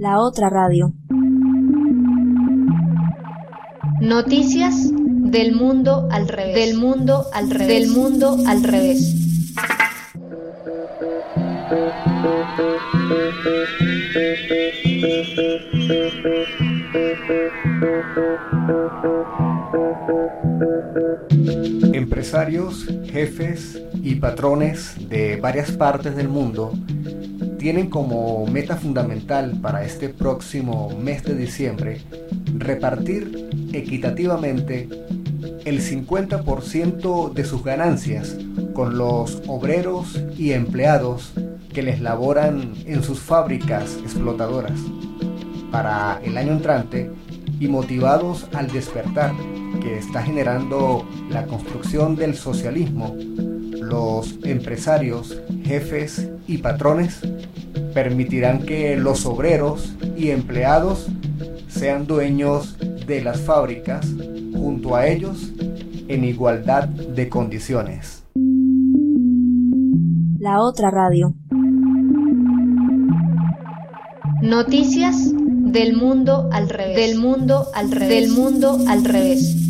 La otra radio. Noticias del mundo al revés. Del mundo al revés. Del mundo al revés. Empresarios, jefes y patrones de varias partes del mundo tienen como meta fundamental para este próximo mes de diciembre repartir equitativamente el 50% de sus ganancias con los obreros y empleados que les laboran en sus fábricas explotadoras. Para el año entrante, y motivados al despertar que está generando la construcción del socialismo, los empresarios, jefes y patrones permitirán que los obreros y empleados sean dueños de las fábricas junto a ellos en igualdad de condiciones. La otra radio. Noticias del mundo al revés. Del mundo al revés. Del mundo al revés.